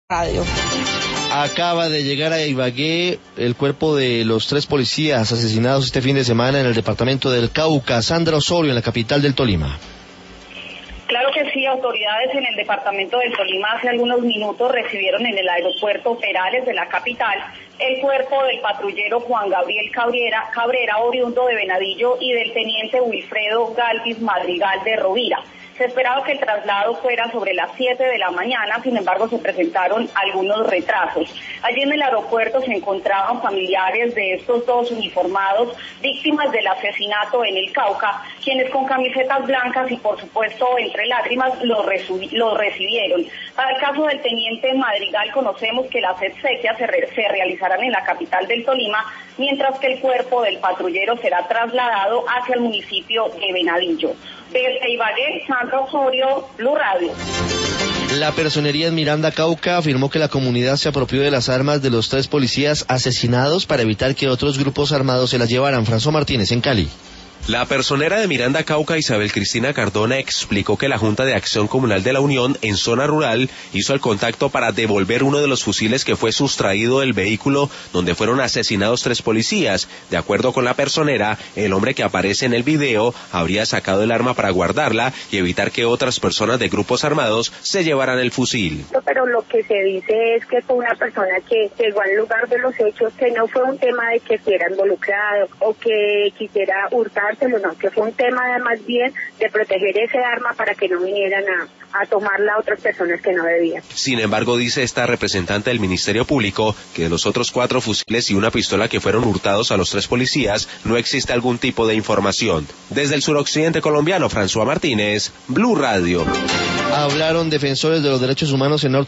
Radio. Acaba de llegar a Ibagué el cuerpo de los 3 policías asesinados este fin de semana en el departamento del Cauca. Sandra Osorio, en la capital del Tolima. Claro que sí, autoridades en el departamento del Tolima hace algunos minutos recibieron en el aeropuerto Perales de la capital el cuerpo del patrullero Juan Gabriel Cabrera, oriundo de Venadillo, y del teniente Wilfredo Galvis Madrigal de Rovira. Se esperaba que el traslado fuera sobre las 7 de la mañana, sin embargo se presentaron algunos retrasos. Allí en el aeropuerto se encontraban familiares de estos 2 uniformados, víctimas del asesinato en el Cauca, quienes con camisetas blancas y por supuesto entre lágrimas los recibieron. Para el caso del teniente Madrigal, conocemos que las exequias se realizarán en la capital del Tolima, mientras que el cuerpo del patrullero será trasladado hacia el municipio de Venadillo. Desde Ibagué, Sandra Osorio, Blue Radio. La personería en Miranda, Cauca, afirmó que la comunidad se apropió de las armas de los 3 policías asesinados para evitar que otros grupos armados se las llevaran. François Martínez, en Cali. La personera de Miranda, Cauca, Isabel Cristina Cardona, explicó que la Junta de Acción Comunal de la Unión en zona rural hizo el contacto para devolver uno de los fusiles que fue sustraído del vehículo donde fueron asesinados 3 policías. De acuerdo con la personera, el hombre que aparece en el video habría sacado el arma para guardarla y evitar que otras personas de grupos armados se llevaran el fusil. Pero lo que se dice es que fue una persona que llegó al lugar de los hechos, que no fue un tema de que estuviera involucrado o que quisiera hurtar, no, que fue un tema más bien de proteger ese arma para que no vinieran a tomarla a otras personas que no debían. Sin embargo, dice esta representante del Ministerio Público que de los otros 4 fusiles y una pistola que fueron hurtados a los 3 policías no existe algún tipo de información. Desde el suroccidente colombiano, François Martínez, Blue Radio. Hablaron defensores de los derechos humanos en Norte